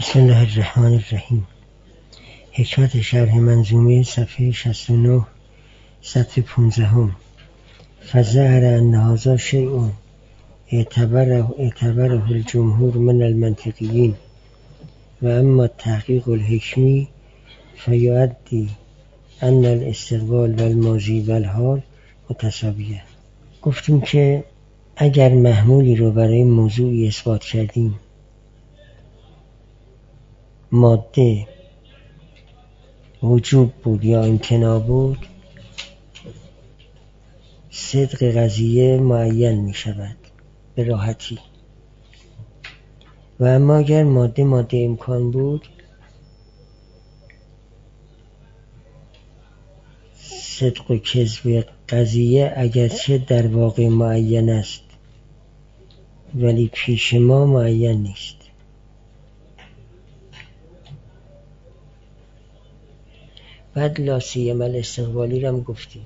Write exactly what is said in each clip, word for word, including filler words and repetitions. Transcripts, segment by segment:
بسم الله الرحمن الرحیم. حکمت شرح منظومه صفحه شصت و نه سطر پانزدهم. فظهر ان هذا شیء اعتبره اعتبره الجمهور من المنطقیین و اما التحقیق الحکمی فیؤدی ان الاستقبال و الماضی و الحال متساویه. گفتیم که اگر محمولی رو برای موضوعی اثبات کردیم، ماده وجوب بود یا امتناع بود، صدق قضیه معین می شود به راحتی. و اما اگر ماده ماده امکان بود، صدق و کذب قضیه اگرچه در واقع معین است ولی پیش ما معین نیست. بعد لا سیما الاستقبالی رو هم گفتیم،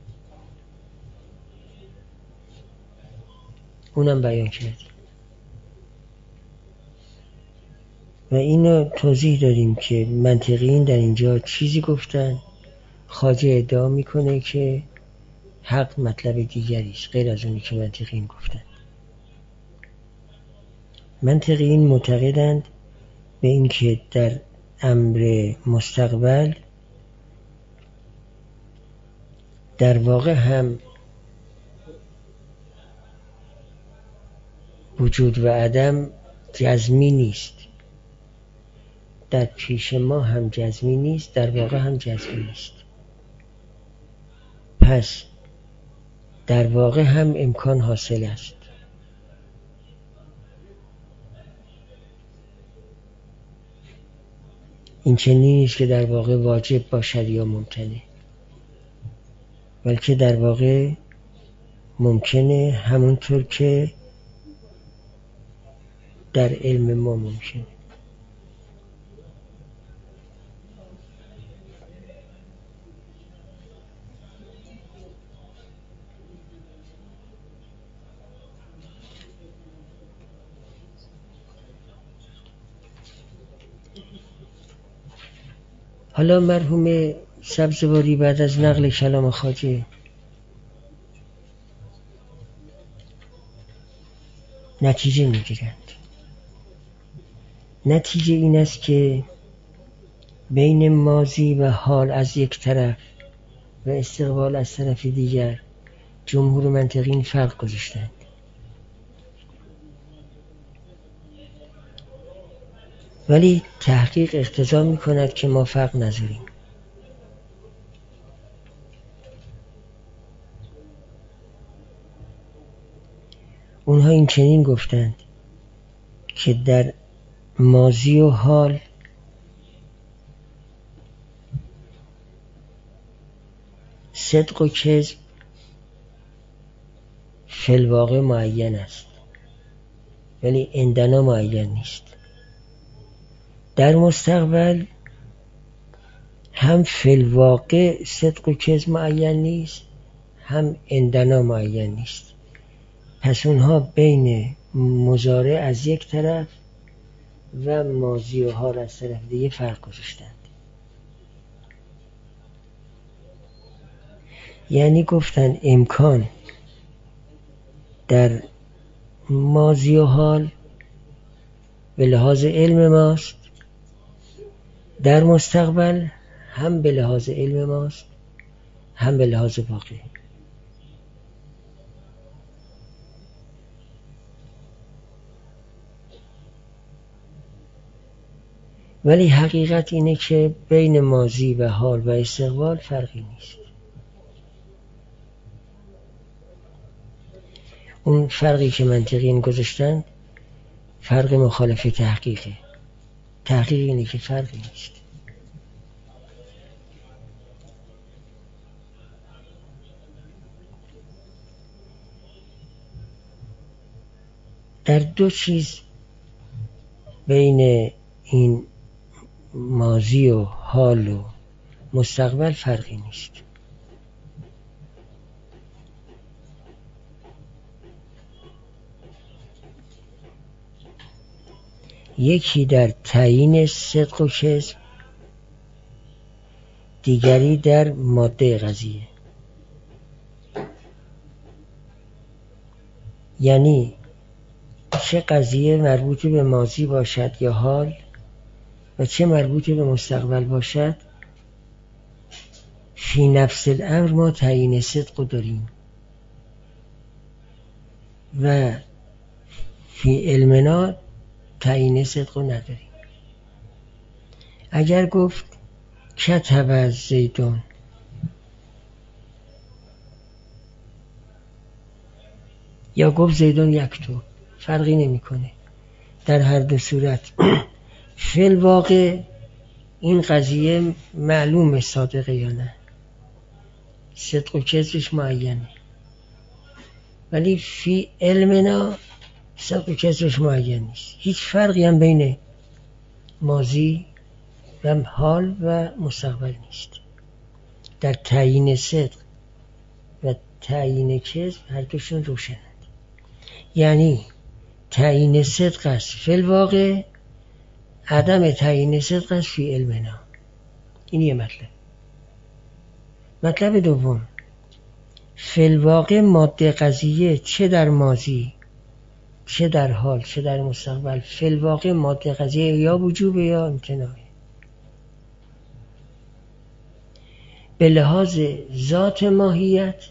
اونم بیان کردیم و اینو توضیح دادیم که منطقیین در اینجا چیزی گفتن، خواجه ادعا میکنه که حق مطلب دیگری است غیر از اونی که منطقیین گفتن. منطقیین معتقدند به اینکه در امر مستقبل در واقع هم وجود و عدم جزمی نیست، در پیش ما هم جزمی نیست، در واقع هم جزمی نیست. پس در واقع هم امکان حاصل است. این چنین نیست که در واقع واجب باشد یا ممکنه، بلکه در واقع ممکنه همونطور که در علم ما ممکنه. حالا مرحوم سبزواری بعد از نقل کلام خواجه نتیجه میگیرند. نتیجه این است که بین ماضی و حال از یک طرف و استقبال از طرف دیگر جمهور منطقیین فرق گذاشتند. ولی تحقیق اقتضا می کند که ما فرق نذاریم. اونها این چنین گفتند که در ماضی و حال صدق و کذب فی الواقع معین است ولی عندنا معین نیست. در مستقبل هم فی الواقع صدق و کذب معین نیست، هم عندنا معین نیست. پس اونها بین مضارع از یک طرف و ماضی و حال از طرف دیگه فرق گذاشتند. یعنی گفتن امکان در ماضی و حال به لحاظ علم ماست، در مستقبل هم به لحاظ علم ماست هم به لحاظ واقعی. ولی حقیقت اینه که بین ماضی و حال و استقبال فرقی نیست. اون فرقی که منطقیین گذاشتن فرق مخالف تحقیقه. تحقیق اینه که فرقی نیست. در دو چیز بین این ماضی و حال و مستقبل فرقی نیست. یکی در تعیین صدق و کذب، دیگری در ماده قضیه. یعنی چه قضیه مربوط به ماضی باشد یا حال و چه مربوط به مستقبل باشد، فی نفس الامر ما تعیین صدق رو داریم و فی علمنا تعیین صدق رو نداریم. اگر گفت کتب زیدون، یا گفت زیدون یکتب، فرقی نمیکنه. در هر دو صورت فی الواقع این قضیه معلومه صادقه یا نه، صدق و کذبش معینه، ولی فی علمنا صدق و کذبش معین نیست. هیچ فرقی هم بین ماضی و حال و مستقبل نیست. در تعیین صدق و تعیین کذب هر دوشون روشنند. یعنی تعیین صدق است فی الواقع، عدم تعیین صدق است فی علمنا. این یه مطلب. مطلب دوم، فی الواقع ماده قضیه چه در ماضی چه در حال چه در مستقبل، فی الواقع ماده قضیه یا وجوب یا امتناعه. به لحاظ ذات ماهیت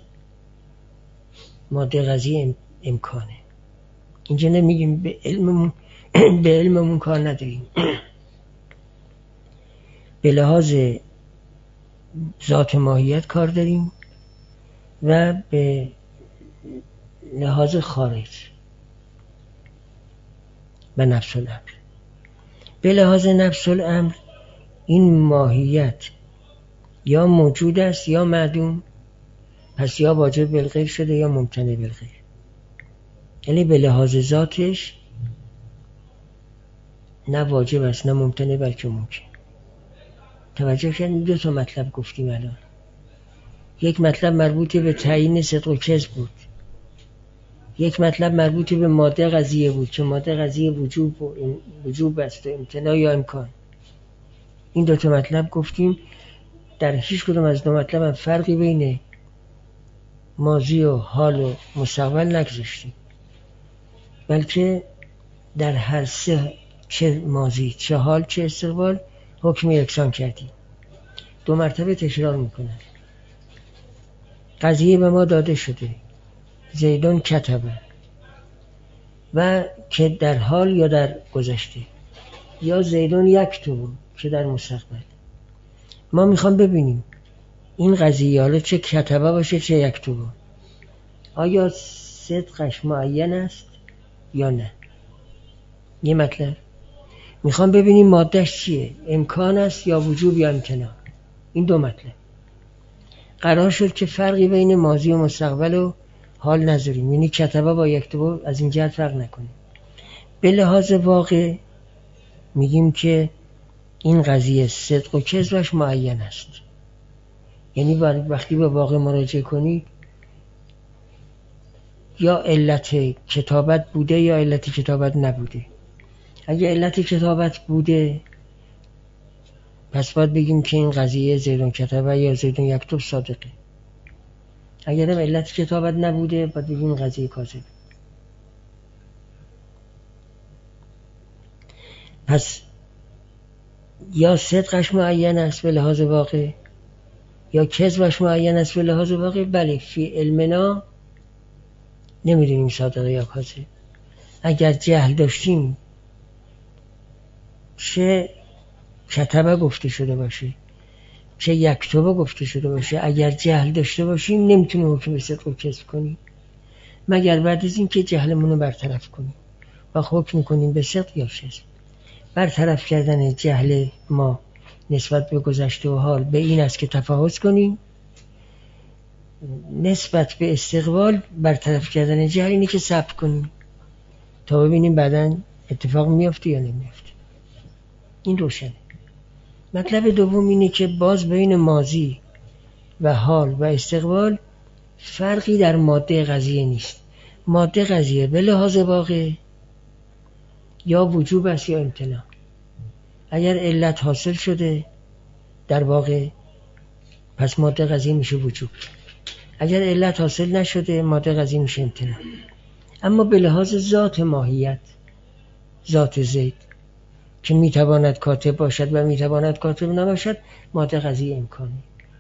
ماده قضیه امکانه. اینجا نمیگیم به علممون به علممون کار نداریم. به لحاظ ذات ماهیت کار داریم و به لحاظ خارج و نفس الامر. به لحاظ نفس الامر این ماهیت یا موجود است یا معدوم، پس یا واجب بالغیر شده یا ممتنع بالغیر. یعنی به لحاظ ذاتش نه واجب است نه ممتنع بلکه ممکن. توجه کردیم دو تا مطلب گفتیم الان. یک مطلب مربوط به تعیین صدق و کذب بود، یک مطلب مربوط به ماده قضیه بود که ماده قضیه وجوب و وجوب است و امتناع یا امکان. این دو تا مطلب گفتیم. در هیچ کدوم از دو مطلب هم فرقی بین ماضی و حال و مستقبل نگذاشتیم، بلکه در هر سه، چه ماضی چه حال چه استقبال، حکم یکسان کردیم. دو مرتبه تکرار میکنن. قضیه به ما داده شده زیدون کتبه، و که در حال یا در گذشته، یا زیدون یکتب که در مستقبل. ما میخوام ببینیم این قضیه حالا چه کتبه باشه چه یکتب، آیا صدقش معین است یا نه. یه مطلب. میخوام ببینیم مادهش چیه، امکان است یا وجوب یا امتناع. این دو مطلب. قرار شد که فرقی بین ماضی و مستقبل و حال نذاریم، یعنی کتبه با یکتب از این جهت فرق نکنیم. به لحاظ واقع میگیم که این قضیه صدق و کذبش معین است. یعنی وقتی به واقع مراجعه کنید یا علت کتابت بوده یا علت کتابت نبوده. اگه علت کتابت بوده پس باید بگیم که این قضیه زیدون کتبه یا زیدون یکتب صادقه. اگر هم علت کتابت نبوده باید بگیم این قضیه کاذبه. پس یا صدقش معین است به لحاظ واقع یا کذبش معین است به لحاظ واقع. بله فی علمنا نمیدونیم صادقه یا کاذب. اگر جهل داشتیم چه کتبه گفته شده باشه چه یکتبه گفته شده باشه، اگر جهل داشته باشیم نمیتونیم حکم صدق و کذب کنیم مگر بعد از این که جهلمون رو برطرف کنیم و حکم کنیم به صدق یا کذب. برطرف کردن جهل ما نسبت به گذشته و حال به این است که تفحص کنیم، نسبت به استقبال برطرف کردن جهل اینه که صبر کنیم تا ببینیم بعداً اتفاق میافته یا نمیافته. این روشنه. مطلب دوم اینه که باز بین ماضی و حال و استقبال فرقی در ماده قضیه نیست. ماده قضیه به لحاظ واقع یا وجوب است یا امتناع. اگر علت حاصل شده در واقع پس ماده قضیه میشه وجوب، اگر علت حاصل نشده ماده قضیه میشه امتناع. اما به لحاظ ذات ماهیت، ذات زید که میتواند کاتب باشد و میتواند کاتب نباشد، ماده قضیه امکانی.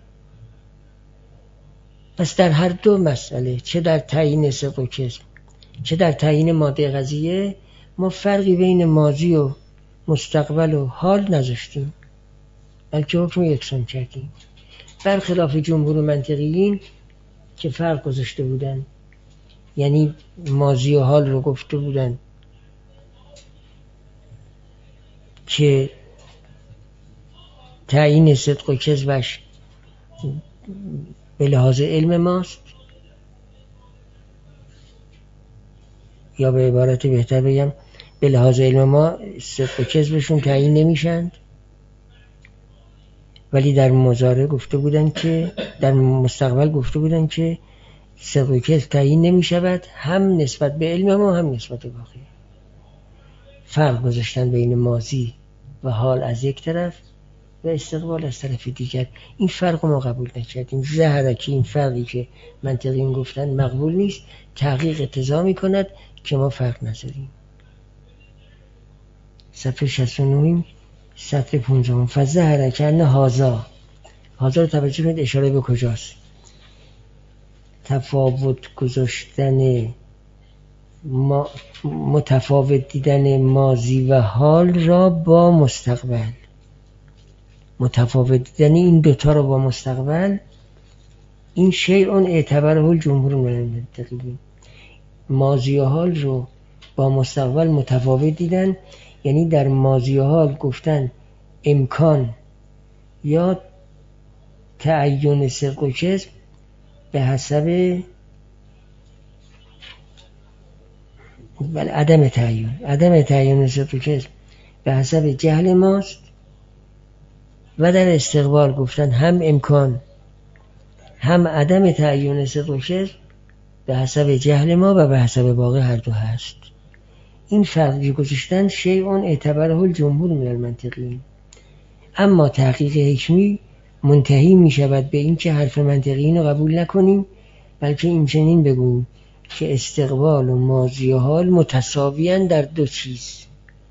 پس در هر دو مسئله، چه در تعیین صدق و کذب چه در تعیین ماده قضیه، ما فرقی بین ماضی و مستقبل و حال نذاشتیم، بلکه حکم یکسان کردیم، برخلاف جمهور منطقیین که فرق گذاشته بودن، یعنی ماضی و حال رو گفته بودن که تعیین صدق و کذبش به لحاظ علم ماست، یا به عبارت بهتر بگم به لحاظ علم ما صدق و کذبشون تعیین نمیشند، ولی در مضارع گفته بودن که در مستقبل گفته بودن که صدق و کذب تعیین نمیشود، هم نسبت به علم ما هم نسبت به واقع. فرق گذاشتن بین ماضی و حال از یک طرف و استقبال از طرف دیگر. این فرق ما قبول نکردیم. ظاهرا که این فرقی که منطقیین گفتن مقبول نیست، تحقیق اقتضا می‌کند که ما فرق نذاریم. صفحه شصت و نه سطر پانزده. فظهر کأن هذا، هذا رو توجه کنید اشاره به کجاست؟ تفاوت گذاشتن ما متفاوت دیدن ماضی و حال را با مستقبل، متفاوت دیدن این دوتا رو با مستقبل، این شیء اعتبره الجمهور من المنطقیین. ماضی و حال رو با مستقبل متفاوت دیدن، یعنی در ماضی و حال گفتن امکان یا تعین صدق و کذب به حسب بل عدم تعین عدم تعین صدق و کذب به حسب جهل ماست، و در استقبال گفتن هم امکان هم عدم تعین صدق و کذب به حسب جهل ما و به حسب واقع هر دو هست. این فرقی گذاشتن شیء اعتبره الجمهور من المنطقیین. اما تحقیق حکمی منتهی می شود به این که حرف منطقیین رو قبول نکنیم، بلکه این چنین بگوییم که استقبال و ماضی و حال متساویان در دو چیز،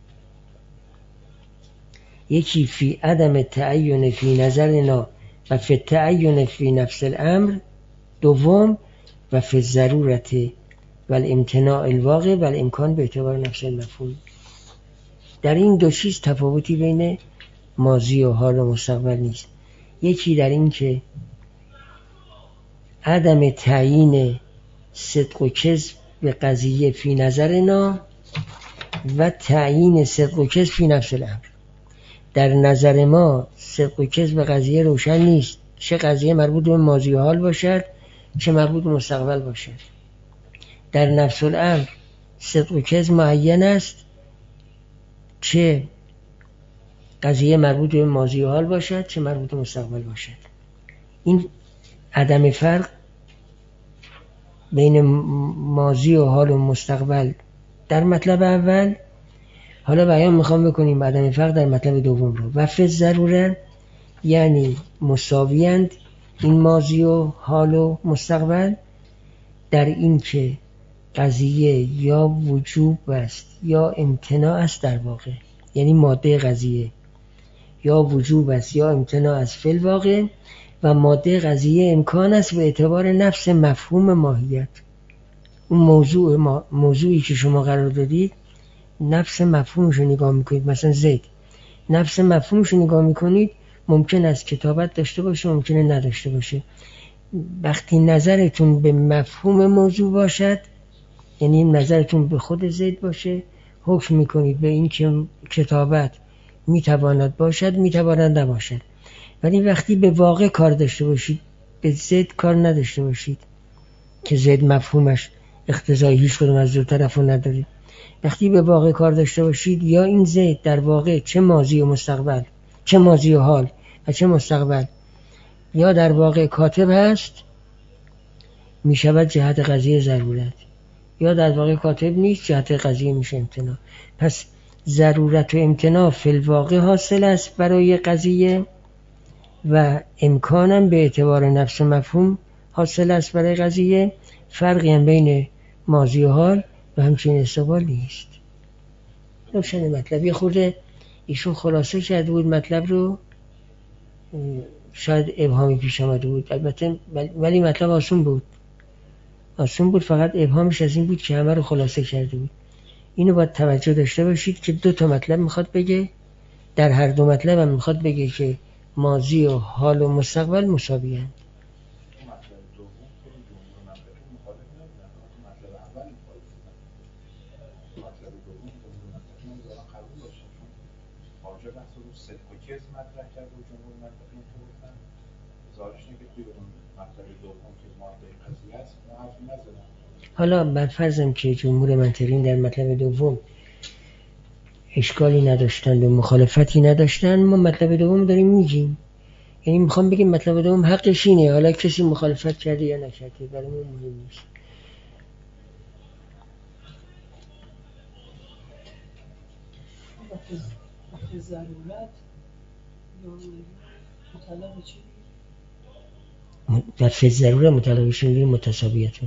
یکی فی عدم تعین فی نظرنا و فی تعین فی نفس الامر، دوم و فی ضرورت و الامتناع الواقع و الامکان به اعتبار نفس المفعول. در این دو چیز تفاوتی بین ماضی و حال و مستقبل نیست. یکی در این که عدم تعیین صدق و کذب به قضیه فی نظرنا و تعیین صدق و کذب فی نفس الامر. در نظر ما صدق و کذب قضیه روشن نیست، چه قضیه مربوط به ماضی و حال باشد چه مربوط به مستقبل باشد. در نفس الامر صدق و کذب معین است، چه قضیه مربوط به ماضی و حال باشد چه مربوط به مستقبل باشد. این عدم فرق بین ماضی و حال و مستقبل در مطلب اول، حالا بیان میخوام بکنیم عدم فرق در مطلب دوم رو. و فی ضروره یعنی مساویند این ماضی و حال و مستقبل در این که قضیه یا وجوب است یا امتناع است. در واقع یعنی ماده قضیه یا وجوب است یا امتناع است فی الواقع، و ماده قضیه امکان است به اعتبار نفس مفهوم ماهیت. اون موضوع ما موضوعی که شما قرار دادید نفس مفهومش رو نگاه میکنید، مثلا زید نفس مفهومش رو نگاه میکنید، ممکن است کتابت داشته باشه ممکنه نداشته باشه. وقتی نظرتون به مفهوم موضوع باشد، یعنی نظرتون به خود زید باشه، حکم میکنید به این که کتابت میتواند باشد میتواند نباشد. ولی وقتی به واقع کار داشته باشید، به زید کار نداشته باشید که زید مفهومش اقتضای هیچ کدوم از دو طرف رو ندارید، وقتی به واقع کار داشته باشید یا این زید در واقع چه ماضی و مستقبل چه ماضی و حال و چه مستقبل یا در واقع کاتب هست، می شود جهت قضیه ضرورت، یا در واقع کاتب نیست جهت قضیه میشه امتناع. پس ضرورت و امتناع فی الواقع حاصل است برای قضیه و امکانم به اعتبار نفس مفهوم حاصل است برای قضیه. فرقی هم بین ماضی و حال و همچنین استقبال نیست. روشن مطلب. یه خورده ایشون خلاصه کرده بود مطلب رو، شاید ابهامی پیش آمده بود البته، ولی مطلب آسون بود آسون بود فقط ابهامش از این بود که همه رو خلاصه کرده بود. اینو باید توجه داشته باشید که دو تا مطلب میخواد بگه، در هر دو مطلب هم میخواد بگه که ماضی و حال و مستقبل مساوی هستند. حالا بر فرضم که جمهور منطقیین در مطلب دوم اشکالی نداشتند و مخالفتی نداشتند، ما مطلب دوم داریم میگیم، یعنی میخوام بگیم مطلب دوم حقش اینه، حالا کسی مخالفت کرده یا نکرده برای ما مهم نیست. وقتی ضرورت مطلب چی؟ در فی ضرورت مطلبش میگیم متساویتون.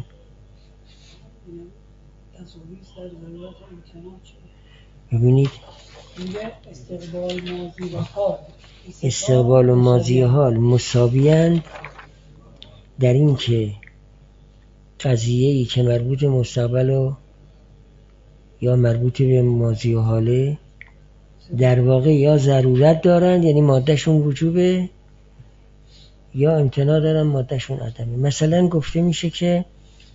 ببینید استقبال ماضی و حال استقبال و ماضی و حال مساوی‌اند در این که قضیه‌ای که مربوط به مستقبل و یا مربوط به ماضی و حاله در واقع یا ضرورت دارند یعنی مادهشون وجوبه، یا امتناع دارن مادهشون عدمه. مثلا گفته میشه که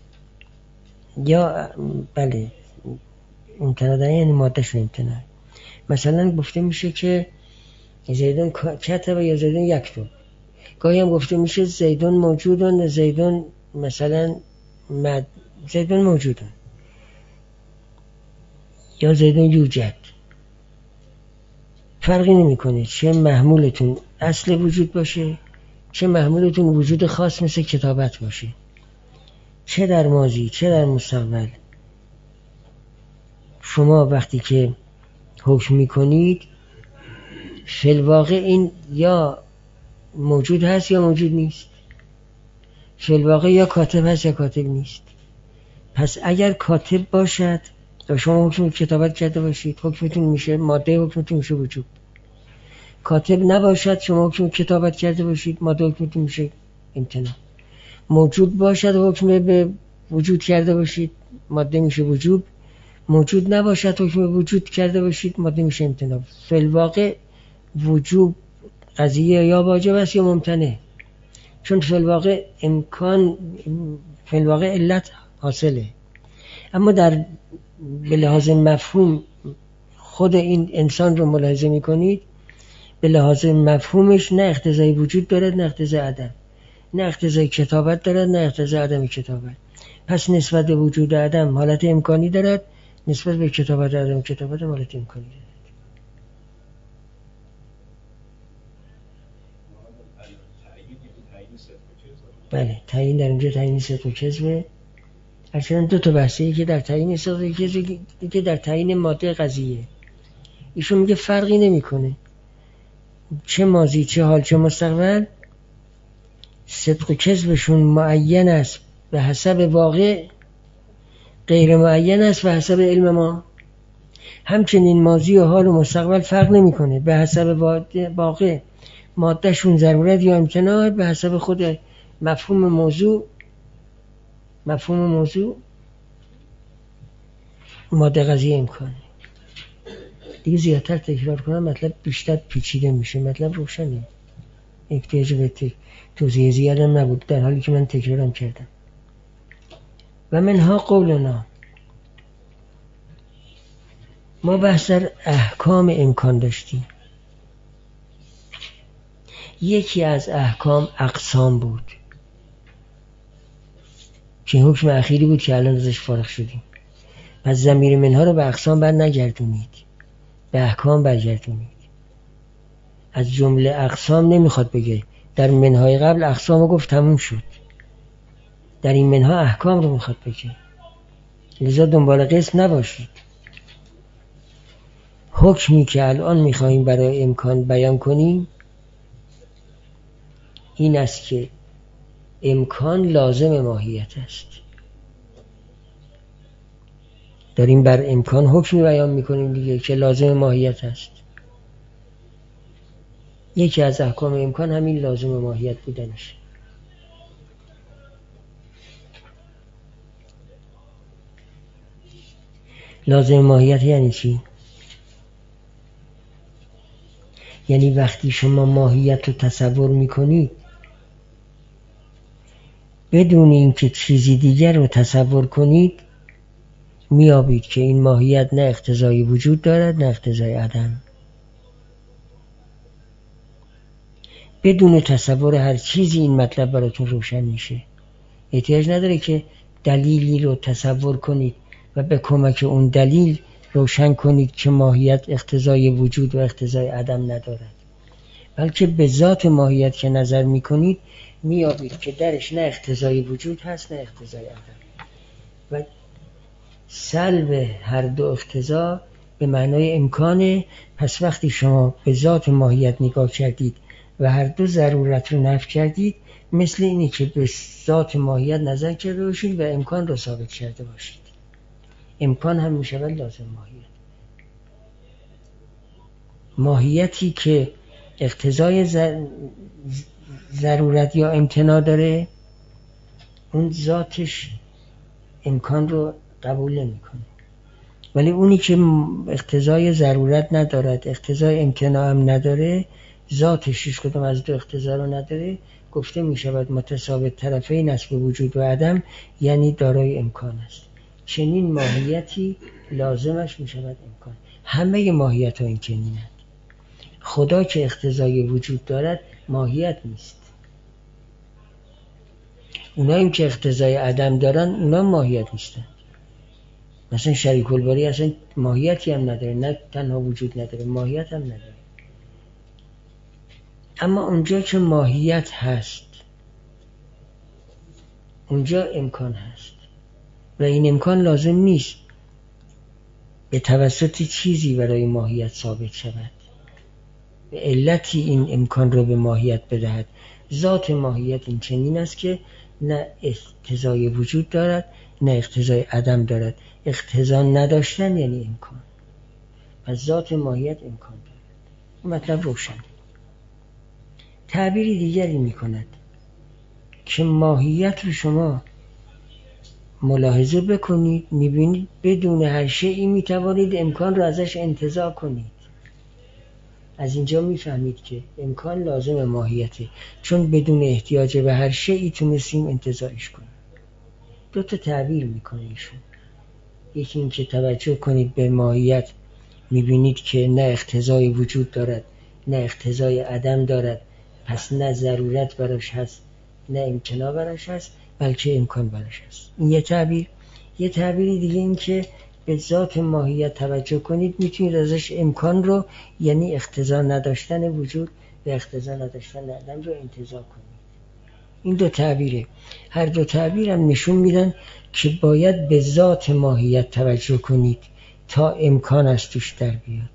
یا بله امتناع دارن یعنی مادهشون امتناع. مثلا گفته میشه که زیدون کتب یا زیدون یکتب. گاهی هم گفته میشه زیدون موجودن، زیدون مثلا مد... زیدون موجودن یا زیدون یوجد. فرقی نمیکنه چه محمولتون اصل وجود باشه، چه محمولتون وجود خاص مثل کتابت باشه، چه در ماضی چه در مستقبل. شما وقتی که حکم میکنید فی الواقع این یا موجود هست یا موجود نیست، فی الواقع یا کاتب هست یا کاتب نیست. پس اگر کاتب باشد و شما حکم کتابت کرده باشید حکمتون میشه ماده، حکمتون میشه وجود. کاتب نباشد شما حکم کتابت کرده باشید ماده، حکمتون میشه امتناع. موجود باشد حکم به وجود کرده باشید ماده میشه وجود. موجود نباشد حکم وجود کرده باشید ماده میشه امتناع. فی الواقع وجوب قضیه یا واجب است یا ممتنع، چون فی الواقع امکان فی الواقع علت حاصله. اما در به لحاظ مفهوم خود این انسان رو ملاحظه میکنید، به لحاظ مفهومش نه اقتضای وجود دارد نه اقتضای عدم، نه اقتضای کتابت دارد نه اقتضای عدم کتابت. پس نسبت به وجود عدم حالت امکانی دارد، نسبت به کتابت عدم کتابت حالت امکانی دارد. بله تعیین در اینجا تعیین صدق و کذبه. اصلا دو تا بحثه، که در تعیین صدق و کذب، که در تعیین ماده قضیه. ایشون میگه فرقی نمیکنه چه ماضی چه حال چه مستقبل، صدق و کذبشون معین است به حسب واقع، غیر معین است به حسب علم ما. همچنین ماضی و حال و مستقبل فرق نمیکنه به حسب واقع، مادهشون ضرورت یا امتناع به حسب خود مفهوم موضوع. مفهوم موضوع ماده قضیه امکانه. دیگه زیادتر تکرار کنم مطلب بیشتر پیچیده میشه، مطلب روشنه، احتیاج به توضیح زیادم نبود در حالی که من تکرارم کردم. و منها قولنا، ما بحث در احکام امکان داشتیم. یکی از احکام اقسام بود که حکم اخیری بود که الان ازش فارغ شدیم. پس ضمیر منها رو به اقسام بر نگردونید، به احکام برگردونید. از جمله اقسام نمیخواد بگه، در منهای قبل اقسام رو گفت تموم شد، در این منها احکام رو میخواد بگه، لذا دنبال قسم نباشید. حکمی که الان میخواییم برای امکان بیان کنیم این است که امکان لازم ماهیت است. داریم بر امکان حکمی بیان میکنیم دیگه که لازم ماهیت است. یکی از احکام امکان همین لازم ماهیت بودنش. لازم ماهیت یعنی چی؟ یعنی وقتی شما ماهیت رو تصور میکنید بدون اینکه چیزی دیگر رو تصور کنید میابید که این ماهیت نه اقتضای وجود دارد نه اقتضای عدم. بدون تصور هر چیزی این مطلب براتون روشن میشه. احتیاج نداره که دلیلی رو تصور کنید و به کمک اون دلیل روشن کنید که ماهیت اقتضای وجود و اقتضای عدم ندارد، بلکه به ذات ماهیت که نظر میکنید میابید که درش نه اقتضای وجود هست نه اقتضای عدم و سلب هر دو اقتضا به معنای امکانه. پس وقتی شما به ذات ماهیت نگاه کردید و هر دو ضرورت رو نفی کردید مثل اینی که به ذات ماهیت نظر کرده باشید و امکان رو ثابت کرده باشید. امکان هم میشود لازم ماهیت. ماهیتی که اقتضای ضرورت یا امتناع داره اون ذاتش امکان رو قبول نمیکنه، ولی اونی که اقتضای ضرورت ندارد اقتضای امتناع هم نداره ذاتش هیچ کدوم از دو اقتضا رو نداره گفته میشود متساوی طرفی نسب وجود و عدم، یعنی دارای امکان است. چنین ماهیتی لازمش میشود امکان. همه ماهیت ها این چنینند. خدا که اقتضای وجود دارد ماهیت نیست. اونایی که اقتضای عدم دارن اونا ماهیت نیستن. مثلا شریک الباری اصلا ماهیتی هم نداره، نه تنها وجود نداره ماهیت هم نداره. اما اونجا که ماهیت هست اونجا امکان هست و این امکان لازم نیست به توسط چیزی برای ماهیت ثابت شود، به علتی این امکان رو به ماهیت بدهد. ذات ماهیت این چنین است که نه اقتضای وجود دارد نه اقتضای عدم دارد. اقتضا نداشتن یعنی امکان. پس ذات ماهیت امکان دارد. این مطلب روشن. تعبیری دیگری می کند که ماهیت رو شما ملاحظه بکنید میبینید بدون هر شیئی میتوانید امکان رو ازش انتزاع کنید. از اینجا میفهمید که امکان لازم ماهیته، چون بدون احتیاج به هر شیئی تونستیم انتزاعش کنیم. دو تا تعبیر میکنه ایشون. یکی این که توجه کنید به ماهیت میبینید که نه اقتضای وجود دارد نه اقتضای عدم دارد، پس نه ضرورت براش هست نه امتناع براش هست بلکه امکان براش هست. این یه تعبیر. یه تعبیری دیگه این که به ذات ماهیت توجه کنید میتونید ازش امکان رو یعنی اقتضا نداشتن وجود و اقتضا نداشتن عدم رو انتزاع کنید. این دو تعبیره. هر دو تعبیر هم نشون میدن که باید به ذات ماهیت توجه کنید تا امکان از توش در بیاد.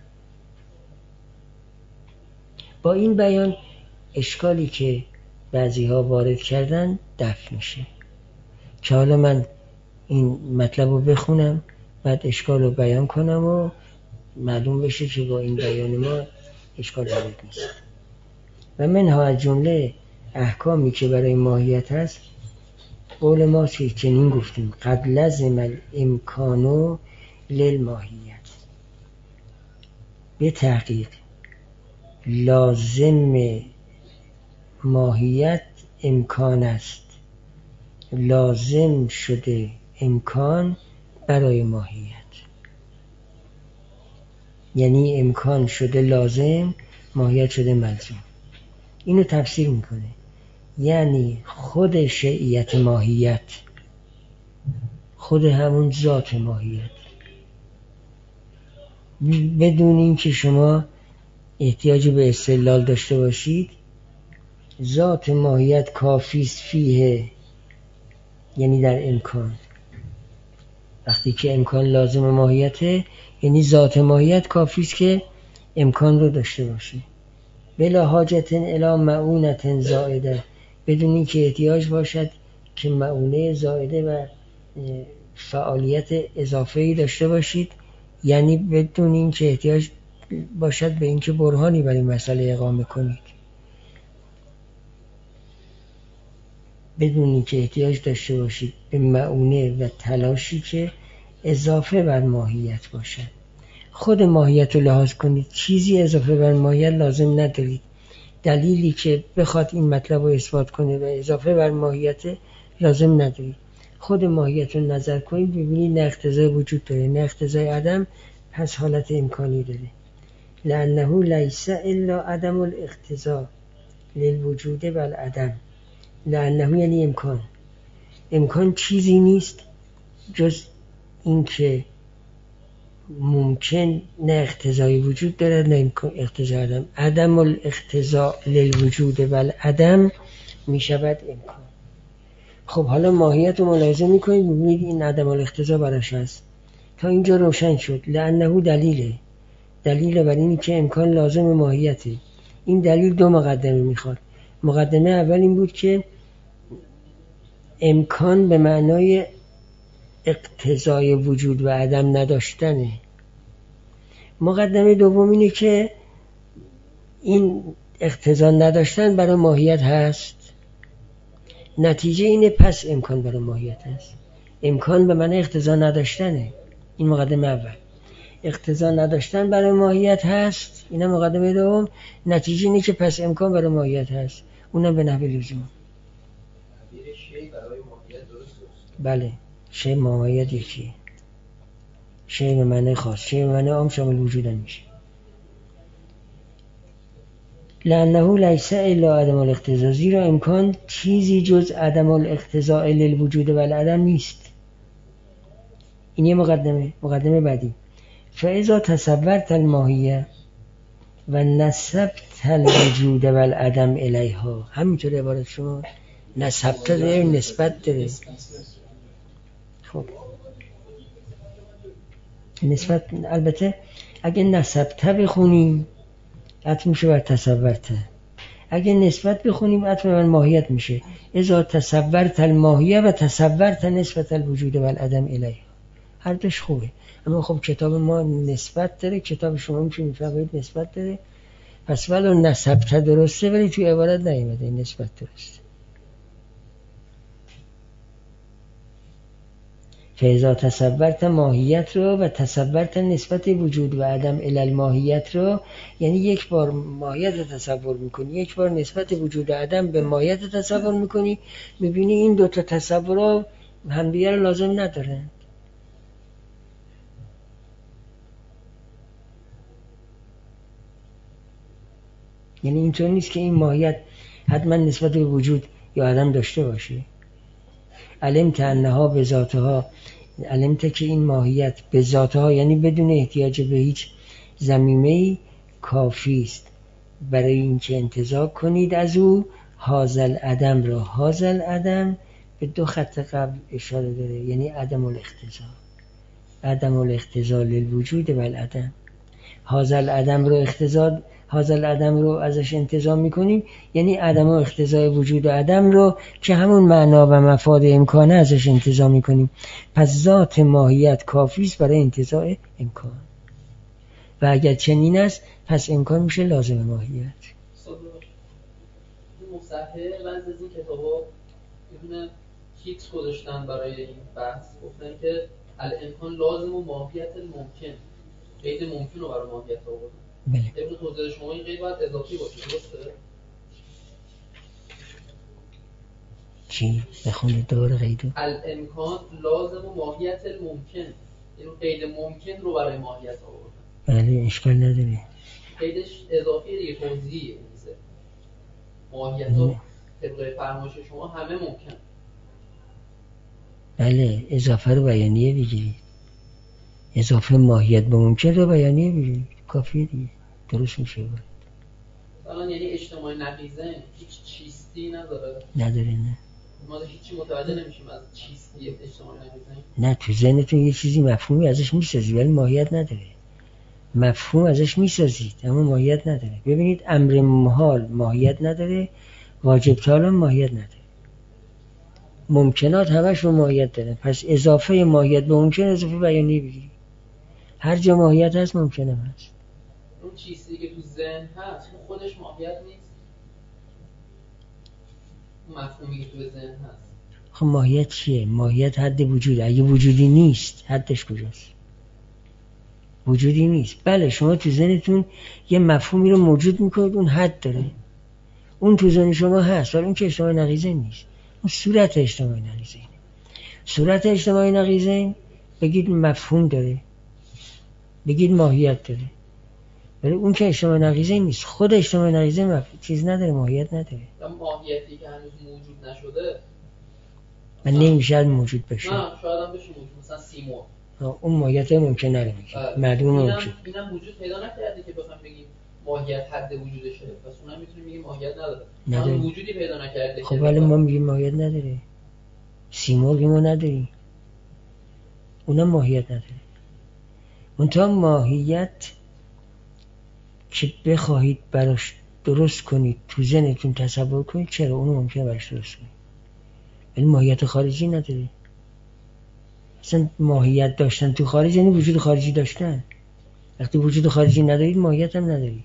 با این بیان اشکالی که بعضی ها وارد کردن دفع میشه. که حالا من این مطلب رو بخونم بعد اشکال رو بیان کنم و معلوم بشه که با این بیان ما اشکال وارد نیست. و منها از جمله احکامی که برای ماهیت هست قول ما چنین گفتیم قد لزم الامکانو للماهیت. به تحقیق لازم ماهیت امکان است، لازم شده امکان برای ماهیت. یعنی امکان شده لازم، ماهیت شده ملزوم. اینو تفسیر میکنه. یعنی خود شیعیت ماهیت، خود همون ذات ماهیت، بدون این که شما احتیاج به استدلال داشته باشید، ذات ماهیت کافیست فیه، یعنی در امکان. وقتی که امکان لازم ماهیته یعنی ذات ماهیت کافی است که امکان رو داشته باشه. بلا حاجت الی معونة زائده، بدون اینکه احتیاج باشد که معونه زائده و فعالیت اضافه‌ای داشته باشید، یعنی بدون اینکه احتیاج باشد به اینکه برهانی برای مسئله اقامه کنید، بدون اینکه احتیاج داشته باشید به معونه و تلاشی که اضافه بر ماهیت باشد. خود ماهیت رو لحاظ کنید، چیزی اضافه بر ماهیت لازم ندارید. دلیلی که بخواد این مطلب رو اثبات کنه و اضافه بر ماهیت لازم ندارید. خود ماهیت رو نظر کنید ببینید نه اقتضای وجود داره نه اقتضای عدم، پس حالت امکانی داره. لأنه لیس الا عدم الاقتضا للوجود و العدم. لأنه یعنی امکان. امکان چیزی نیست جز اینکه ممکن نه اقتضای وجود داره نه اقتضای عدم. عدم الاقتضا للوجود و العدم می شود امکان. خب حالا ماهیت رو ملاحظه می کنید ببینید این عدم الاقتضا براش هست. تا اینجا روشن شد. لأنه دلیله، دلیل بر اینی که امکان لازم ماهیته. این دلیل دو مقدمه میخواد. مقدمه اول این بود که امکان به معنای اقتضای وجود و عدم نداشتنه. مقدمه دوم اینه که این اقتضا نداشتن برای ماهیت هست. نتیجه اینه پس امکان برای ماهیت هست. امکان به معنای اقتضا نداشتنه. این مقدمه اول. اقتضا نداشتن برای ماهیت هست، اینم مقدمه دوم. نتیجه اینه که پس امکان برای ماهیت هست، اونم به نحو لزوم. شی برای ماهیت درست است. بله، شی ماهیت یکی. شی به معنی خاص، شی به معنی عام شامل وجود میشه. لأنه لیس الا عدم الاقتضا، زیرا امکان چیزی جز عدم الاقتضاء للوجود و العدم نیست. این یه مقدمه. مقدمه بعدی، فاذا تصورت الماهیه و نسبت الوجود و العدم الیها، همینطور عبارت شما نسبت داره نسبت داره. خب نسبت، البته اگه نسبت بخونیم عطف میشه بر تصورت، اگه نسبت بخونیم عطف بر ماهیت میشه. اذا تصورت الماهیه و تصورت نسبت الوجود و العدم الیها، هر دوش خوبه. اما خب کتاب ما نسبت داره، کتاب شما میشه میفهمید نسبت داره، پس ولو نسبت درسته ولی توی عبارت نیومده نسبت درسته. فاذا تصورت ماهیت رو و تصورت نسبت وجود و عدم الی الماهیت رو، یعنی یک بار ماهیت رو تصور میکنی، یک بار نسبت وجود و عدم به ماهیت رو تصور میکنی، میبینی این دوتا تصورها همدیگه رو لازم ندارن. یعنی اینطور نیست که این ماهیت حتما نسبت به وجود یا عدم داشته باشه. علمت انها به ذاتها، علمت که این ماهیت به ذاتها یعنی بدون احتیاج به هیچ ضمیمه‌ای کافی است برای اینکه انتزاع کنید از او هازل عدم را. هازل عدم به دو خط قبل اشاره داره، یعنی عدم الاقتضا. عدم الاقتضا للوجود و العدم. هازل عدم رو اقتضا، هازل عدم رو ازش انتزاع میکنیم، یعنی عدم و اقتضای وجود و عدم رو که همون معنا و مفاد امکانه ازش انتزاع میکنیم. پس ذات ماهیت کافی است برای انتزاع امکان و اگر چنین است پس امکان میشه لازم ماهیت. این مصحح بعضی از این کتابا یه دونه هیت گذاشتن برای این بحث، گفتن که الامکان لازم و ماهیت ممکن، قید ممکن رو برای ماهیت آوردن. بله. طبق توضیح شما این قید باید اضافی باشه، درسته؟ چی؟ بخونید دوباره قیدو. الامکان لازم و ماهیت الممکن، این قید ممکن رو برای ماهیت آوردن. بله اشکال نداره. قیدش اضافی دیگه، توضیحیه. ماهیت ها طبق فرمایش شما همه ممکن. بله اضافه رو بیانیه بگیرید، اضافه ماهیت به ممکن رو بیانیه بگیرید، کافیه دیگه، درست میشه. الان یعنی اجتماع نقیضه هیچ چیستی نداره؟ نداره. نه ما هیچی متوجه نمیشیم از چیستی اجتماع نقیضه. نه تو ذهنتون یه چیزی مفهومی ازش میسازی ولی ماهیت نداره. مفهوم ازش میسازید اما ماهیت نداره. ببینید امر محال ماهیت نداره، واجب تعالی ماهیت نداره، ممکنات همش رو ماهیت داره. پس اضافه ماهیت به ممکن اضافه بیانی بگیرید. هر جا ماهیت هست ممکنه هست. اون چیزی که تو ذهن هست اون خودش ماهیت نیست. اون مفهومی که تو ذهن هست خب ماهیت چیه؟ ماهیت حد وجود. اگه وجودی نیست حدش کجاست؟ وجودی نیست. بله شما تو ذهنتون یه مفهومی رو موجود میکنید، اون حد داره، اون تو ذهن شما هست، ولی اون که اجتماع نقیضه نیست، اون صورت اجتماع نقیضه. صورت اجتماع نقیضه بگید مفهوم داره، بگید ماهیت داره، ولی اون که اجتماع نقیضه نیست. خود اجتماع نقیضه مف... چیز نداره، ماهیت نداره. ماهیتی که هنوز موجود نشده من نمیشه موجود بشه. نه شاید هم بشه موجود، مثلا سیمرغ اون ماهیت ممکن نره میگه معدوم ممکن. اینم وجود پیدا نکرده که بخوام بگیم ماهیت حد وجودشه، پس اونم میتونیم بگیم ماهیت نداره. نداره. اون وجودی پیدا نکرده. خب ولی ما میگیم ماهیت نداره. سیمرغ ما نداریم، اونم ماهیت نداره. منتها ماهیت که بخواهید براش درست کنید تو ذهنتون تصور کنید، چرا اونو ممکنه براش درست کنید، ولی ماهیت خارجی نداره. اصلا ماهیت داشتن تو خارج یعنی وجود خارجی داشتن. وقتی وجود خارجی ندارید ماهیت هم ندارید.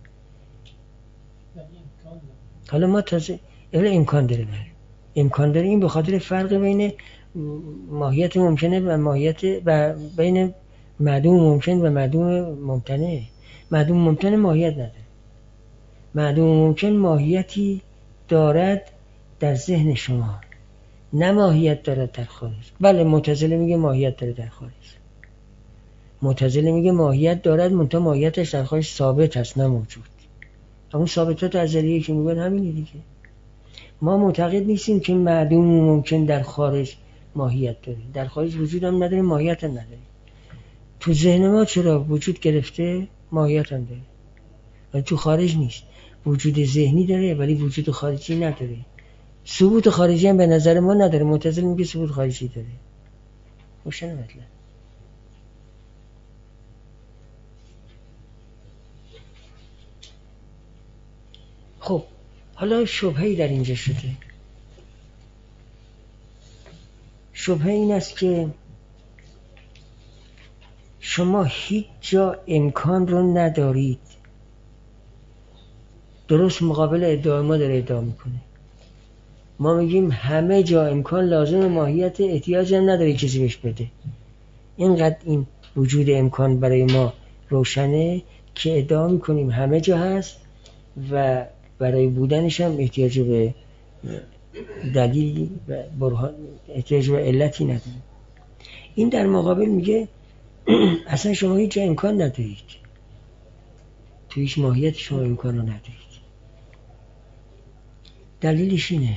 حالا ما تازه اول امکان داره بله. امکان داره، این به خاطر فرق بین ماهیت ممکنه و ماهیت و بین معدوم ممکن و معدوم ممتنع. معدوم ممکن ماهیت نداره. معدوم ممکن ماهیتی دارد در ذهن شما، نه ماهیت دارد در خارج. بله معتزله میگه ماهیت داره در خارج. معتزله میگه ماهیت دارد منتها ماهیتش در خارج ثابت هست نه موجود. همون ثابتات ازلیه که میگن همینه دیگه. ما معتقد نیستیم که معدوم ممکن در خارج ماهیت داره. در خارج وجود هم نداره، ماهیت هم نداره. تو ذهن ما چرا وجود گرفته، ماهیت هم داره، ولی تو خارج نیست. وجود ذهنی داره ولی وجود خارجی نداره. ثبوت خارجی هم به نظر ما نداره. معتزله میگه ثبوت خارجی داره. روشنه مطلب. خب حالا شبهه‌ای در اینجا شده. شبهه این است که شما هیچ جا امکان رو ندارید. درست مقابل ادعای ما داره ادعا میکنه. ما میگیم همه جا امکان لازم، ماهیت احتیاج هم نداره کسی بهش بده. اینقدر این وجود امکان برای ما روشنه که ادعا میکنیم همه جا هست و برای بودنش هم احتیاج به دلیل و برهان، احتیاج به علتی نداره. این در مقابل میگه اصلا شما هیچ جا امکان ندارید، تو هیچ ماهیت شما امکان رو ندارید. دلیلش اینه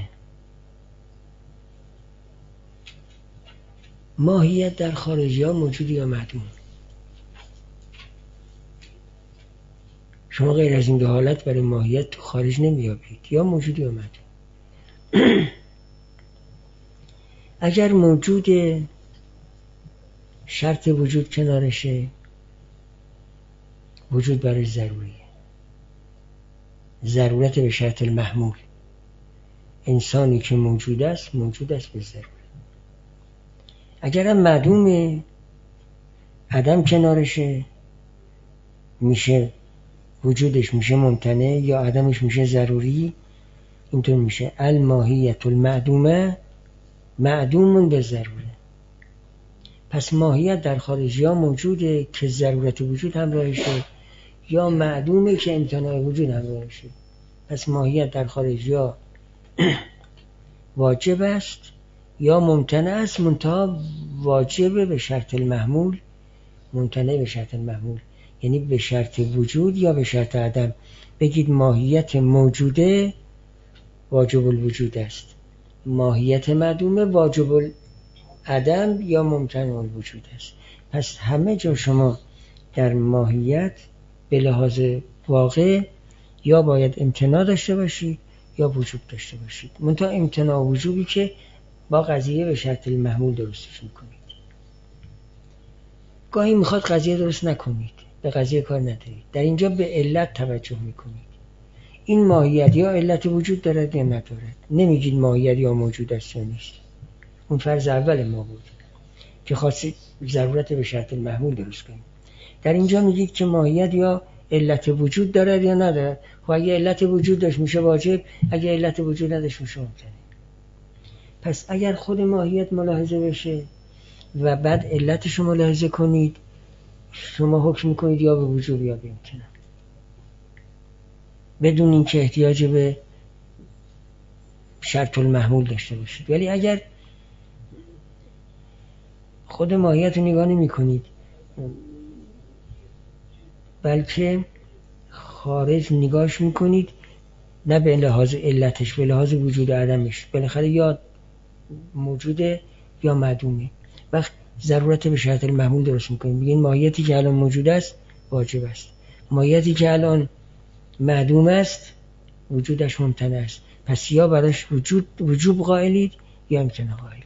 ماهیت در خارج یا موجود یا معدوم. شما غیر از این دو حالت برای ماهیت تو خارج نمیابید، یا موجود یا معدوم. اگر موجود شرط وجود کنارشه، وجود برای ضروریه. ضرورت به شرط المحمول. انسانی که موجود است موجود است به ضرورت. اگر هم معدومه، عدم کنارشه، میشه وجودش میشه ممتنع یا عدمش میشه ضروری. اینطور میشه الماهیت المعدومه معدوم به ضروره. پس ماهیت در خارج یا موجوده که ضرورت وجود همراهشه، یا معدومه که امتناع وجود همراهشه. پس ماهیت در خارج یا واجب است یا ممتنع است، منتها واجبه به شرط المحمول، ممتنع به شرط المحمول، یعنی به شرط وجود یا به شرط عدم. بگید ماهیت موجوده واجب الوجود است، ماهیت معدومه واجب العدم یا ممتنع الوجود است. پس همه جا شما در ماهیت به لحاظ واقع یا باید امتناع داشته باشید یا وجوب داشته باشید. منتها امتناع و وجوبی که با قضیه به شرط المحمول درستش میکنید. گاهی میخواد قضیه درست نکنید، به قضیه کار ندارید. در اینجا به علت توجه میکنید. این ماهیت یا علت وجود دارد یا ندارد. نمیگید ماهیت یا موجود است یا نیست. اون فرض اول ما بود که خاصی ضرورت به شرط المحمول درست کنیم. در اینجا میگید که ماهیت یا علت وجود دارد یا ندارد. خب اگه علت وجود داشت میشه واجب، اگه علت وجود نداشت میشه ممتنع. پس اگر خود ماهیت ملاحظه بشه و بعد علتش رو ملاحظه کنید، شما حکم میکنید یا به وجوب یا به امتناع، بدون اینکه احتیاج به شرط المحمول داشته باشید. ولی اگر خود ماهیت رو نگاه نمی کنید بلکه خارج نگاهش میکنید، نه به لحاظ علتش، به لحاظ وجود عدمش، بالاخره یا موجوده یا معدومه، وقت ضرورت به شرط المحمول درست میکنید. بگین ماهیتی که الان موجود است واجب است، ماهیتی که الان معدوم است وجودش ممتنع است. پس یا براش وجود وجوب قائلید یا امتناع قائلید.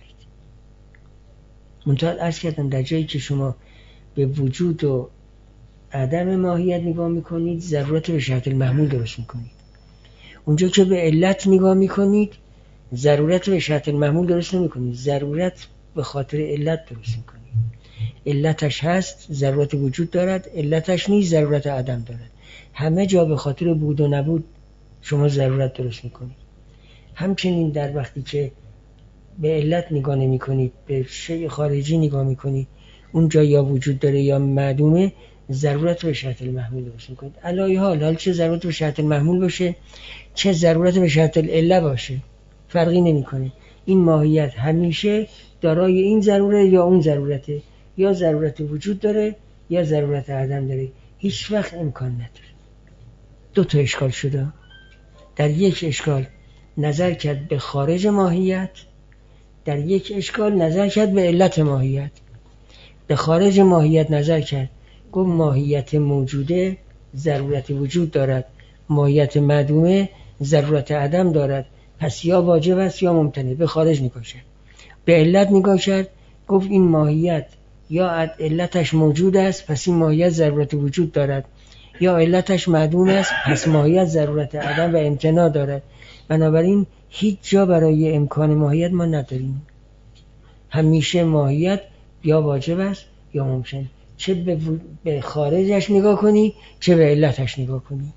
منتها عرض کردم در جایی که شما به وجود و عدم ماهیت نگاه میکنید ضرورت به شرط المحمول درست میکنید. اونجا که به علت نگاه میکنید ضرورت به شرط المحمول درست نمیکنید، ضرورت به خاطر علت درست میکنید. علتش هست ضرورت وجود دارد، علتش نیست ضرورت عدم دارد. همه جا به خاطر بود و نبود شما ضرورت درست میکنید. همچنین در وقتی که به علت نگاه نمی کنید، به شیء خارجی نگاه میکنید، اونجا یا وجود داره یا معدومه، ضرورت به شرط المحمول درست میکنید. علای حال حال چه ضرورت به شرط المحمول باشه چه ضرورت به شرط العله باشه فرقی نمیکنه. این ماهیت همیشه دارای این ضرورت یا اون ضرورته، یا ضرورت وجود داره یا ضرورت عدم داره، هیچ وقت امکان نداره. دو تا اشکال شده. در یک اشکال نظر کرد به خارج ماهیت، در یک اشکال نظر کرد به علت ماهیت. به خارج ماهیت نظر کرد، گفت ماهیت موجوده ضرورت وجود دارد، ماهیت معدومه ضرورت عدم دارد، پس یا واجب است یا ممتنع. به خارج نگاه کرد. به علت نگاه کرد، گفت این ماهیت یا علتش موجود است پس این ماهیت ضرورت وجود دارد، یا علتش معدوم است پس ماهیت ضرورت عدم و امتناع دارد. بنابراین هیچ جا برای امکان ماهیت ما نداریم. همیشه ماهیت یا واجب است یا ممکن، چه به, به خارجش نگاه کنی چه به علتش نگاه کنی.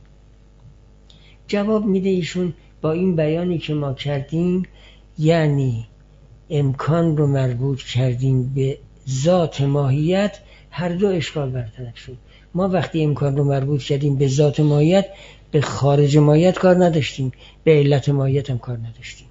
جواب میده ایشون با این بیانی که ما کردیم، یعنی امکان رو مربوط کردیم به ذات ماهیت، هر دو اشکال برطرف شد. ما وقتی امکان رو مربوط کردیم به ذات ماهیت، به خارج ماهیت کار نداشتیم، به علت ماهیت هم کار نداشتیم.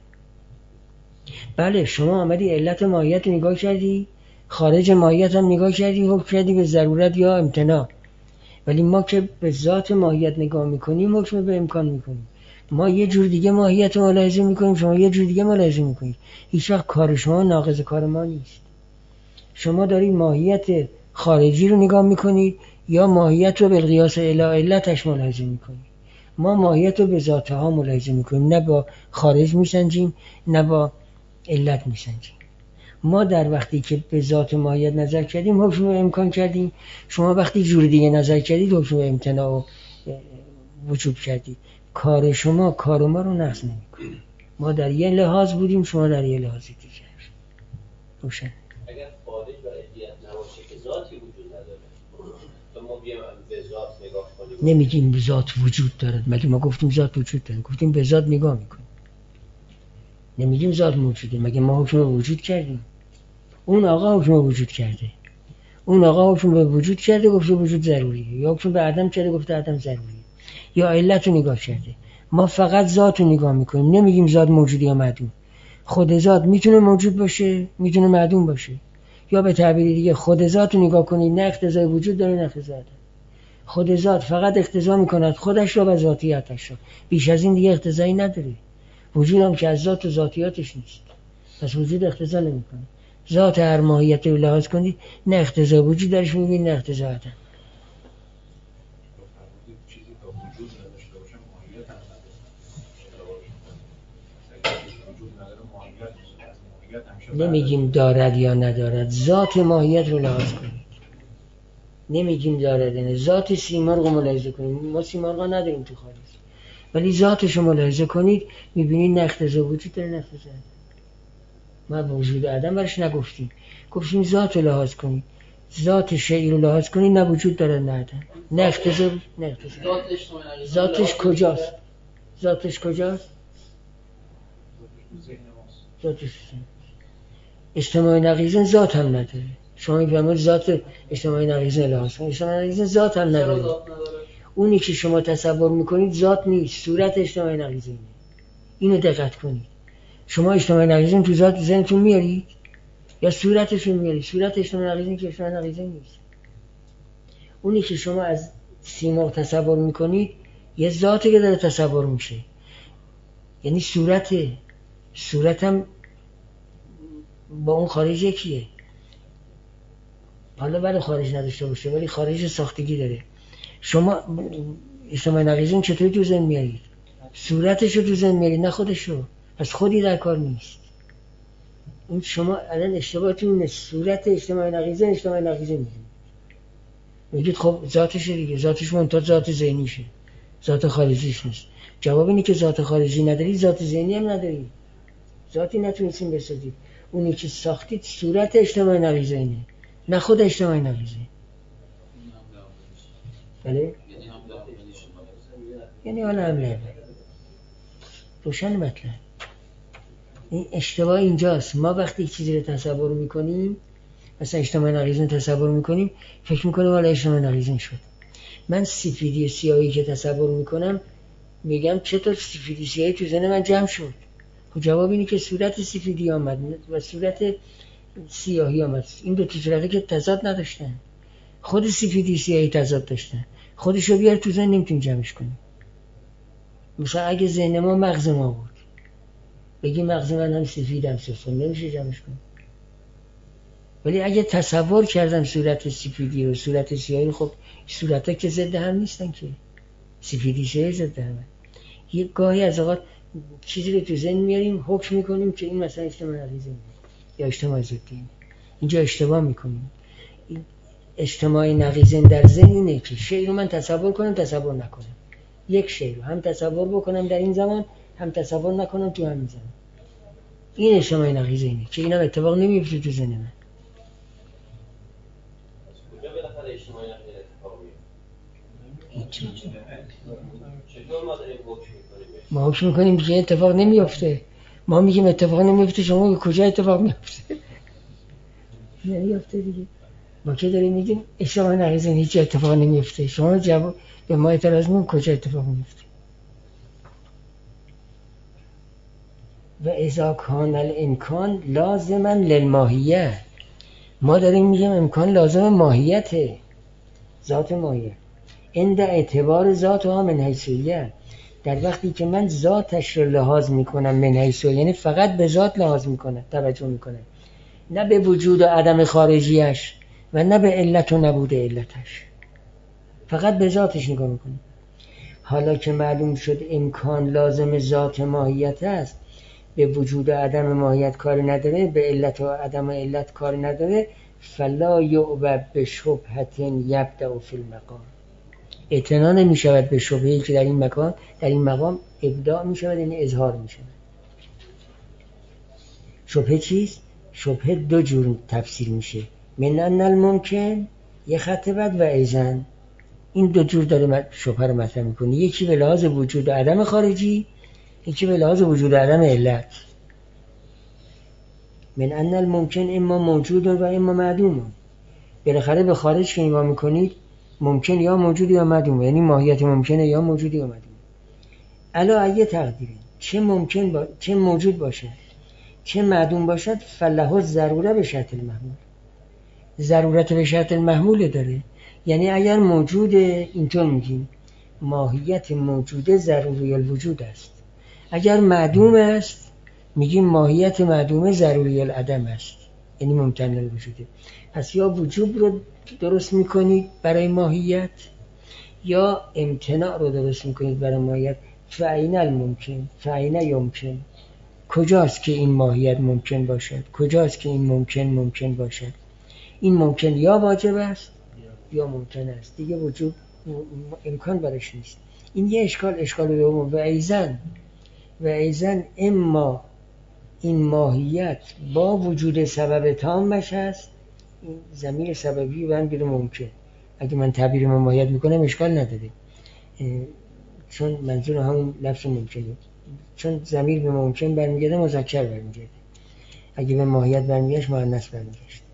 بله شما آمدی علت ماهیت رو نگاه کردی، خارج ماهیت هم نگاه کردی، حکم کردی به ضرورت یا امتناع. ولی ما که به ذات ماهیت نگاه میکنیم حکم به امکان میکنیم. ما یه جور دیگه ماهیت رو ملاحظه میکنیم، شما یه جور دیگه ملاحظه میکنید. هیچ وقت کار شما ناقض کار ما نیست. شما دارید ماهیت خارجی رو نگاه میکنید یا ماهیت رو به قیاس الی علتش ملاحظه میکنید. ما ماهیت رو به ذاتها ملاحظه میکنیم، نه با خارج میسنجیم نه با علت میسنجیم. ما در وقتی که به ذات ماهیت نظر کردیم حکم به امکان کردیم، شما وقتی جور دیگه نظر کردید حکم به امتناع و وجوب کردید. کار شما کار ما رو نقض نمیکنه. ما در یه لحاظ بودیم، شما در یه لحاظ دیگه. روشن. اگر خارج و علیت نباشه که ذاتی وجود نداره، تو ما بیایم به ذات نگاه کنیم. نمیگیم ذات وجود دارد، مگه ما گفتیم ذات وجود داره؟ گفتیم به ذات نگاه میکنیم. نمیگیم ذات موجوده، مگه ما حکم به وجود کردیم؟ اون آقا حکم به وجود کرده. اون آقا حکم به وجود کرده گفته وجود ضروریه، یا حکم به عدم کرده گفته عدم ضروریه، یا علت رو نگاه کرده. ما فقط ذات رو نگاه میکنیم، نمیگیم ذات موجود یا معدوم. خود ذات میتونه موجود باشه، میتونه معدوم باشه. یا به تعبیر دیگه خود ذات رو نگاه کنید، نه اقتضای وجود داره نه اقتضای عدم. خود ذات فقط اقتضا میکند خودش رو و ذاتیاتش رو، بیش از این دیگه اقتضایی نداره. وجود هم که از ذات و ذاتیاتش نیست، پس وجود اقتضا نمیکنه. ذات هر ماهیت رو لحاظ کنید، نه اقتضای وجود درش میبینید نه اقتضای عدم. نمیگیم دارد یا ندارد، ذات ماهیت رو لحاظ کنید. نمیگیم داره. ذات سیمرغ رو ملاحظه کنید، ما سیمرغ نداریم تو خارج، ولی ذاتش رو ملاحظه کنید میبینید نه اختزا وجود داره نه اختزا. ما به وجود عدم برش نگفتیم، گفتیم ذات رو لحاظ کنید، ذات شیء رو لحاظ کنید، نه وجود داره نه عدم، نه اختزا نه اختزا. ذاتش کجاست؟ ذاتش کجاست؟ ذاتش اجتماع نقیض ذات هم نداره. شما میفهمید ذات اجتماع نقیض لحاظ کنید، اجتماع نقیض ذات هم نداره. اونی که شما تصور میکنید ذات نیست، صورت اجتماع نقیض اینه. اینو دقت کنید. شما اجتماع نقیض تو ذات ذهنتون میارید یا صورتشون میارید؟ صورت اجتماع نقیض که اجتماع نقیض نیست. اونی که شما از سیمرغ تصور میکنید یه ذاتی که داره تصور میشه، یعنی صورت صورت هم با اون خارج یکیه. حالا ولی خارج نداشته باشه ولی خارج ساختگی داره. شما اجتماع نقیضین چطوری تو ذهن میارید؟ صورتش رو تو ذهن میارید نه خودشو، از خودی در کار نیست. این شما الان اشتباهتون اینه، صورت اجتماع نقیضین اجتماع نقیضین میگید میگید خب ذاتش دیگه، ذاتش منتها ذات ذهنیشه، ذات خارجیش نیست. جواب اینه که ذات خارجی نداری، ذات ذهنی هم نداری، ذاتی نتونستیم بسازید. اونی که ساختید صورت اجتماع نقیضینه نه خود اجتماع نقیضه. بله؟ یعنی حالا هم لعبه روشن مطلب. این اشتباه اینجاست. ما وقتی چیزی رو تصور میکنیم، مثلا اجتماع نقیضین تصور میکنیم، فکر میکنیم حالا اجتماع نقیضین شد. من سفیدی سیاهی که تصور میکنم میگم چطور سفیدی سیاهی تو ذهن من جمع شد؟ خب جواب اینه که صورت سفیدی آمد و صورت سیاهی آمد. این دو تا صورتی که تضاد نداشتن، خود سفیدی سیاهی تضاد داشتن، خودشو بیار تو ذهن نمیتونی جمعش کنی. مثلا اگه ذهن ما مغز ما بود، بگی مغز من هم سفید هم سفید، نمیشه جمعش کنی. ولی اگه تصور کردم صورت سفیدی و صورت سیاهی، خب صورتها که ضد هم نیستن که، سفیدی سیاهی ضد همه. یه گاهی از اوقات چیزی رو تو ذهن میاریم حکم میکنیم که این مثلا اجتماع نقیضه یا اجتماع ضدی. اینجا اشتباه میکنیم. اجتماع نقیض در ذهن اینه که شی رو من تصور کنم تصور نکنم، یک شی رو هم تصور بکنم در این زمان هم تصور نکنم تو همین زمان. این اجتماع نقیض اینه که اینا اتفاق نمیفته تو ذهن من. کجا بالاخره اجتماع نقیض اتفاق میفته؟ چطور ما داریم حکم میکنیم؟ ما حکم میکنیم که اتفاق نمیفته. ما میگیم اتفاق نمیفته، شما میگید کجا اتفاق میفته؟ نمیفته دیگه. ما که داریم میگیم اجتماع نقیض هیچ اتفاق نمیفته، شما جواب به ما اعتراض میکنید کجا اتفاق میفته؟ و اذا کان الامکان لازما للماهیه، ما داریم میگیم امکان لازم ماهیته، ذات ماهیت. عند اعتبار ذات ها من حیثیه، در وقتی که من ذاتش رو لحاظ میکنم من حیثیه، یعنی فقط به ذات لحاظ میکنم، توجه میکنم، نه به وجود و عدم خارجیش و نه به علت و نبود علتش، فقط به ذاتش نگاه میکنم. حالا که معلوم شد امکان لازم ذات ماهیت است، به وجود و عدم ماهیت کار نداره، به علت و عدم علت کار نداره، فلا یعبد به شبهت یبدأ فی المقام، اعتنا نمی شود به شبهه‌ای که در این مکان در این مقام ابداع می شود، یعنی اظهار می شود. شبهه چیست؟ شبهه دو جور تفسیر میشه، من ان الممکن یه خط بد و ایزن. این دو جور داره شبهه رو مطرح میکنه، یکی به لحاظ وجود و عدم خارجی، یکی به لحاظ وجود و عدم علت. من ان الممکن اما موجود و اما معدوم. بالاخره به خارج که نگاه میکنید ممکن یا موجود یا معدوم، یعنی ماهیت ممکنه یا موجود یا معدوم. الا اگه تقدیره چه ممکن با... چه موجود باشه چه معدوم باشد، فله ضروره به شرط المحمول، ضرورت به شرط المحمول داره. یعنی اگر موجود، اینطور میگیم ماهیت موجوده ضروری الوجود است، اگر معدوم است میگیم ماهیت معدومه ضروری العدم است، یعنی ممتنع الوجوده. پس یا وجوب رو درست میکنید برای ماهیت یا امتناع رو درست میکنید برای ماهیت. فعین الممکن فعین یمکن، کجاست که این ماهیت ممکن باشد، کجاست که این ممکن ممکن باشد. این ممکن یا واجب است یا ممکن است دیگه، وجود امکان برش نیست. این یه اشکال. اشکال دوم و ایزن و ایزن اما این ماهیت با وجود سبب تامش هست، این ضمیر سببی و هم گیره ممکن. اگه من تعبیر ماهیت میکنم اشکال نداره، چون منظور همون لفظ ممکنه، چون ضمیر به ممکن برمیگرده مذکر برمیگرده، اگه به ماهیت برمیگشت مؤنث برمیگشت.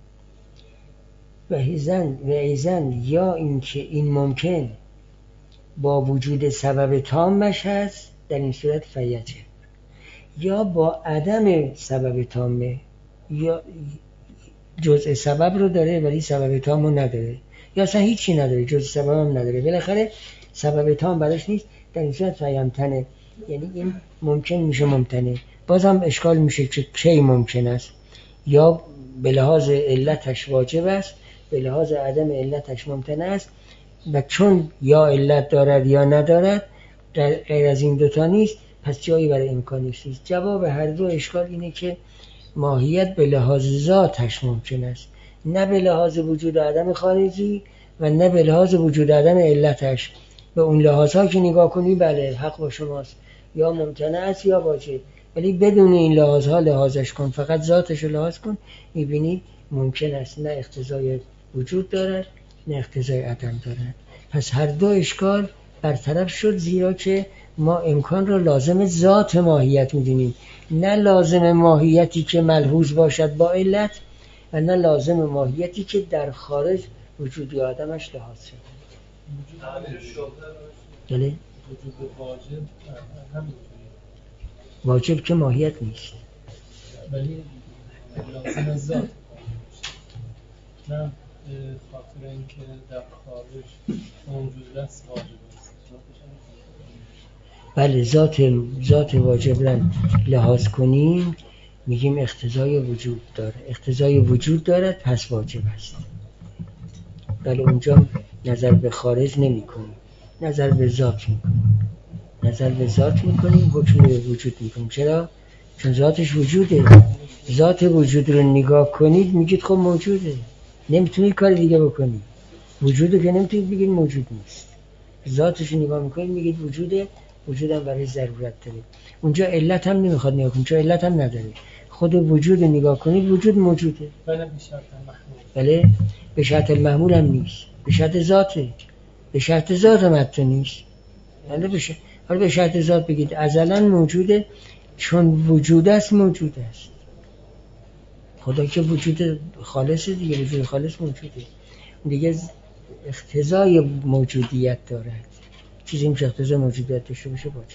و ایزن و ایزن یا اینکه این ممکن با وجود سبب تامش هست، در این صورت فیچه، یا با عدم سبب تامه، یا جزء سبب رو داره ولی سبب تام رو نداره، یا اصلا هیچی نداره، جزء سبب هم نداره، بالاخره سبب تام براش نیست، در این صورت فیمتنه. یعنی این ممکن میشه ممتنه. بازم اشکال میشه که کی ممکن است، یا به لحاظ علتش واجب است، به لحاظ عدم علتش ممتنه است، و چون یا علت دارد یا ندارد، در غیر از این دوتا نیست، پس جایی برای امکانی نیست. جواب هر دو اشکال اینه که ماهیت به لحاظ ذاتش ممکن است، نه به لحاظ وجود عدم خارجی و نه به لحاظ وجود عدم علتش. به اون لحاظها که نگاه کنی بله حق با شماست، یا ممکنه است یا واجب، ولی بدون این لحاظها لحاظش کن، فقط ذاتش رو لحاظ کن، میبینی ممکن است، نه اقتضای وجود دارد نه اقتضای عدم دارد. پس هر دو اشکال برطرف شد، زیرا که ما امکان را لازم ذات ماهیت میدونیم، نه لازم ماهیتی که ملحوظ باشد با علت، و نه لازم ماهیتی که در خارج وجود یا عدمش لحاظ شد. بله وجود واجب همینطوری، واجب که ماهیت نیست، ولی لازم ذات، نه خاطر اینکه در خارج موجود است واجب است. بله ذات ذات واجب را لحاظ کنیم میگیم اقتضای وجود داره، اقتضای وجود دارد پس واجب است. بله اونجا نظر به خارج نمی کنیم، نظر به ذات می کنیم، نظر به ذات می کنیم، حکم به وجود می کنیم. چرا؟ چون ذاتش وجوده. ذات وجود رو نگاه کنید میگید خب موجوده، نمیتونید کار دیگه بکنید. وجوده که نمیتونید بگید موجود نیست. ذاتش رو نگاه میکنید میگید وجوده، وجودم برای ضرورت داره. اونجا علت هم نمیخواد نگاه کنید، چون علت هم نداره. خود وجود رو نگاه کنید وجود موجوده. بله به شرط محمول. بله به شرط المحمول هم نیست، به شرط ذاته، به شرط ذات هم حتی نیست. بله به شرط حالا به شرط ذات بگید ازلا موجوده، چون وجود است موجود است. خدا که وجود خالصه دیگه، وجود خالص موجوده دیگه، اقتضای موجودیت دارد. چیزی میشه اقتضای موجودیت داشته باشه باشه.